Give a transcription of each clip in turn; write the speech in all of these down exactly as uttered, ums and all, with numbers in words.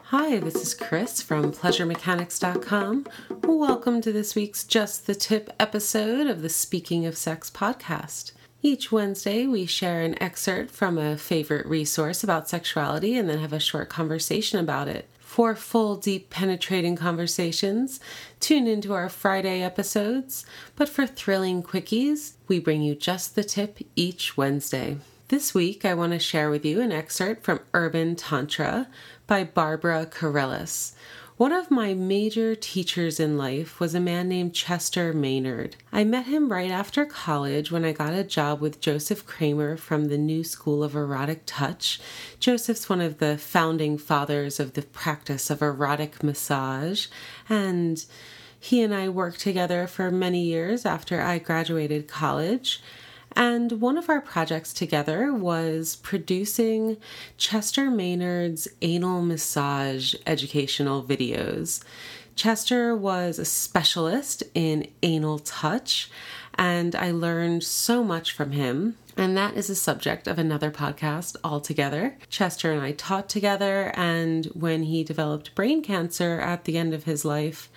Hi, this is Chris from pleasure mechanics dot com. Welcome to this week's Just the Tip episode of the Speaking of Sex podcast. Each Wednesday, we share an excerpt from a favorite resource about sexuality and then have a short conversation about it. For full, deep, penetrating conversations, tune into our Friday episodes. But for thrilling quickies, we bring you Just the Tip each Wednesday. This week, I want to share with you an excerpt from Urban Tantra by Barbara Carrellas. One of my major teachers in life was a man named Chester Maynard. I met him right after college when I got a job with Joseph Kramer from the New School of Erotic Touch. Joseph's one of the founding fathers of the practice of erotic massage, and he and I worked together for many years after I graduated college. And one of our projects together was producing Chester Maynard's anal massage educational videos. Chester was a specialist in anal touch, and I learned so much from him. And that is a subject of another podcast altogether. Chester and I taught together, and when he developed brain cancer at the end of his life,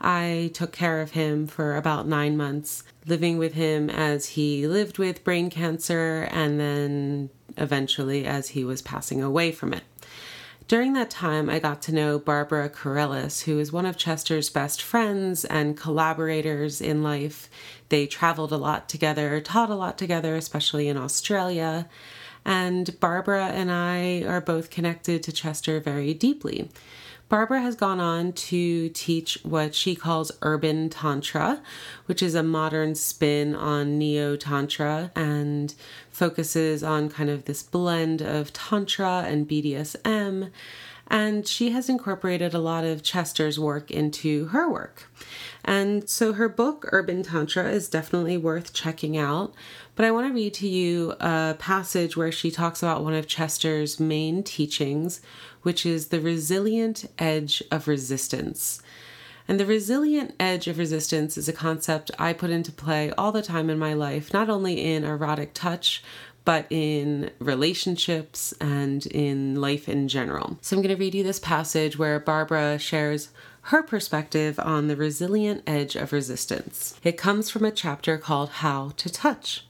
I took care of him for about nine months, living with him as he lived with brain cancer and then eventually as he was passing away from it. During that time, I got to know Barbara Carrellas, who is one of Chester's best friends and collaborators in life. They traveled a lot together, taught a lot together, especially in Australia. And Barbara and I are both connected to Chester very deeply. Barbara has gone on to teach what she calls Urban Tantra, which is a modern spin on Neo-Tantra and focuses on kind of this blend of Tantra and B D S M. And she has incorporated a lot of Chester's work into her work. And so her book, Urban Tantra, is definitely worth checking out. But I want to read to you a passage where she talks about one of Chester's main teachings, which is the resilient edge of resistance. And the resilient edge of resistance is a concept I put into play all the time in my life, not only in erotic touch, but in relationships and in life in general. So I'm going to read you this passage where Barbara shares her perspective on the resilient edge of resistance. It comes from a chapter called How to Touch.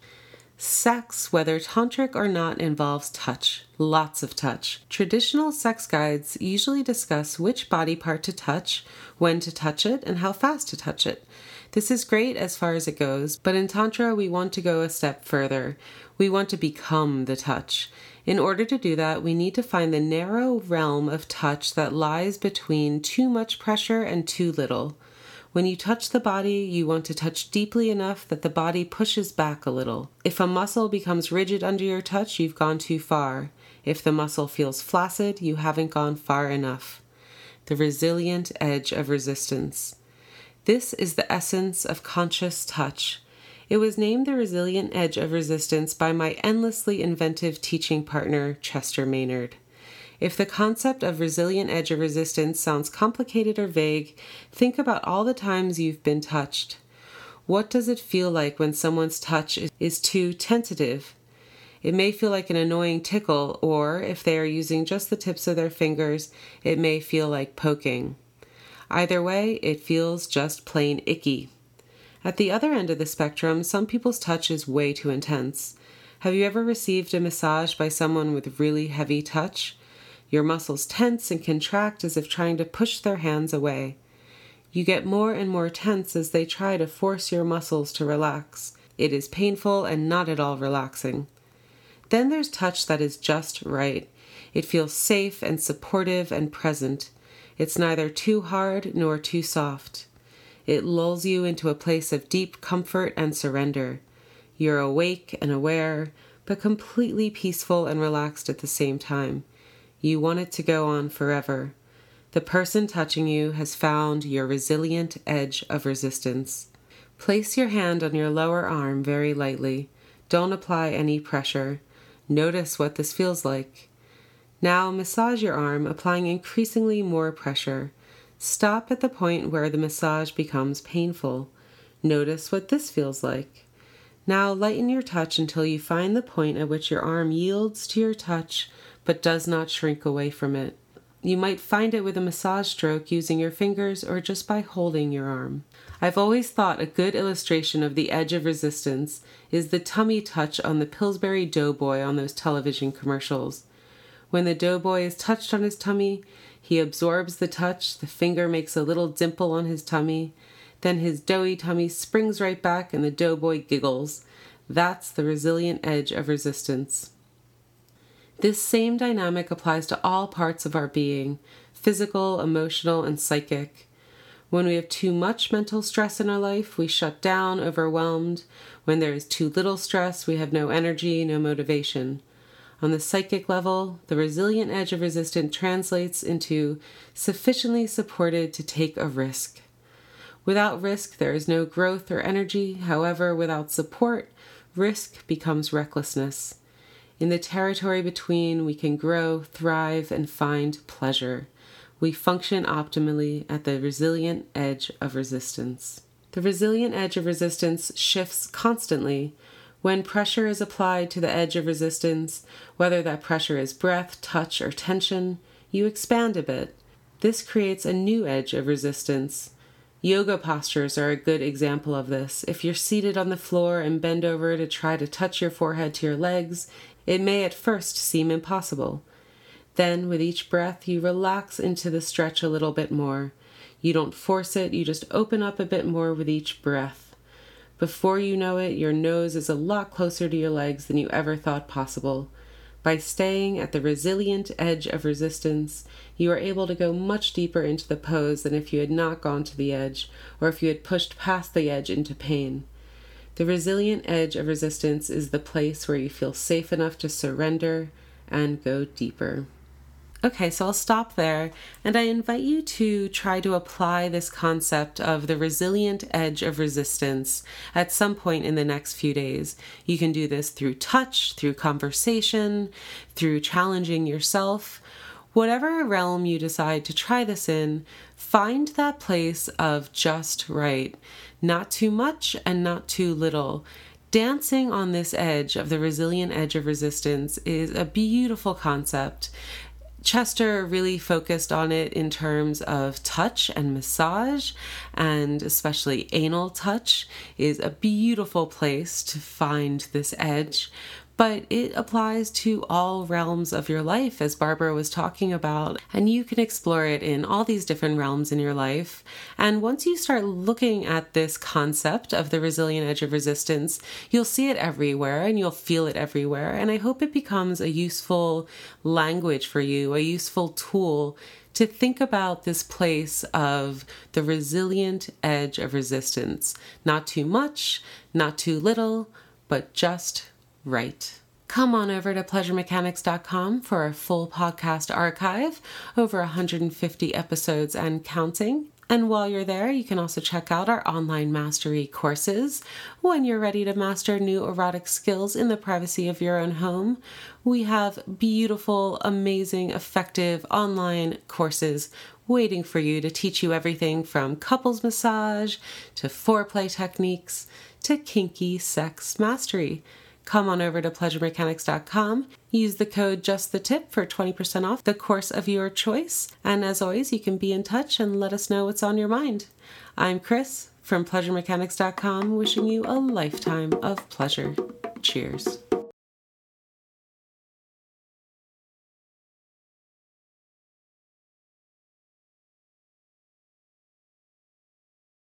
Sex, whether tantric or not, involves touch. Lots of touch. Traditional sex guides usually discuss which body part to touch, when to touch it, and how fast to touch it. This is great as far as it goes, but in Tantra we want to go a step further. We want to become the touch. In order to do that, we need to find the narrow realm of touch that lies between too much pressure and too little. When you touch the body, you want to touch deeply enough that the body pushes back a little. If a muscle becomes rigid under your touch, you've gone too far. If the muscle feels flaccid, you haven't gone far enough. The resilient edge of resistance. This is the essence of conscious touch. It was named the resilient edge of resistance by my endlessly inventive teaching partner, Chester Maynard. If the concept of resilient edge of resistance sounds complicated or vague, think about all the times you've been touched. What does it feel like when someone's touch is too tentative? It may feel like an annoying tickle, or if they are using just the tips of their fingers, it may feel like poking. Either way, it feels just plain icky. At the other end of the spectrum, some people's touch is way too intense. Have you ever received a massage by someone with really heavy touch? Your muscles tense and contract as if trying to push their hands away. You get more and more tense as they try to force your muscles to relax. It is painful and not at all relaxing. Then there's touch that is just right. It feels safe and supportive and present. It's neither too hard nor too soft. It lulls you into a place of deep comfort and surrender. You're awake and aware, but completely peaceful and relaxed at the same time. You want it to go on forever. The person touching you has found your resilient edge of resistance. Place your hand on your lower arm very lightly. Don't apply any pressure. Notice what this feels like. Now massage your arm, applying increasingly more pressure. Stop at the point where the massage becomes painful. Notice what this feels like. Now lighten your touch until you find the point at which your arm yields to your touch but does not shrink away from it. You might find it with a massage stroke using your fingers or just by holding your arm. I've always thought a good illustration of the edge of resistance is the tummy touch on the Pillsbury Doughboy on those television commercials. When the doughboy is touched on his tummy, he absorbs the touch, the finger makes a little dimple on his tummy, then his doughy tummy springs right back and the doughboy giggles. That's the resilient edge of resistance. This same dynamic applies to all parts of our being, physical, emotional, and psychic. When we have too much mental stress in our life, we shut down, overwhelmed. When there is too little stress, we have no energy, no motivation. On the psychic level, the resilient edge of resistance translates into sufficiently supported to take a risk. Without risk, there is no growth or energy. However, without support, risk becomes recklessness. In the territory between, we can grow, thrive, and find pleasure. We function optimally at the resilient edge of resistance. The resilient edge of resistance shifts constantly. When pressure is applied to the edge of resistance, whether that pressure is breath, touch, or tension, you expand a bit. This creates a new edge of resistance. Yoga postures are a good example of this. If you're seated on the floor and bend over to try to touch your forehead to your legs, it may at first seem impossible. Then, with each breath, you relax into the stretch a little bit more. You don't force it, you just open up a bit more with each breath. Before you know it, your nose is a lot closer to your legs than you ever thought possible. By staying at the resilient edge of resistance, you are able to go much deeper into the pose than if you had not gone to the edge, or if you had pushed past the edge into pain. The resilient edge of resistance is the place where you feel safe enough to surrender and go deeper. Okay, so I'll stop there, and I invite you to try to apply this concept of the resilient edge of resistance at some point in the next few days. You can do this through touch, through conversation, through challenging yourself. Whatever realm you decide to try this in, find that place of just right. Not too much and not too little. Dancing on this edge of the resilient edge of resistance is a beautiful concept. Chester really focused on it in terms of touch and massage, and especially anal touch is a beautiful place to find this edge. But it applies to all realms of your life, as Barbara was talking about, and you can explore it in all these different realms in your life. And once you start looking at this concept of the resilient edge of resistance, you'll see it everywhere and you'll feel it everywhere. And I hope it becomes a useful language for you, a useful tool to think about this place of the resilient edge of resistance. Not too much, not too little, but just right. Come on over to pleasure mechanics dot com for our full podcast archive, over one hundred fifty episodes and counting. And while you're there, you can also check out our online mastery courses. When you're ready to master new erotic skills in the privacy of your own home, we have beautiful, amazing, effective online courses waiting for you to teach you everything from couples massage to foreplay techniques to kinky sex mastery. Come on over to pleasure mechanics dot com. Use the code JustTheTip for twenty percent off the course of your choice. And as always, you can be in touch and let us know what's on your mind. I'm Chris from pleasure mechanics dot com, wishing you a lifetime of pleasure. Cheers.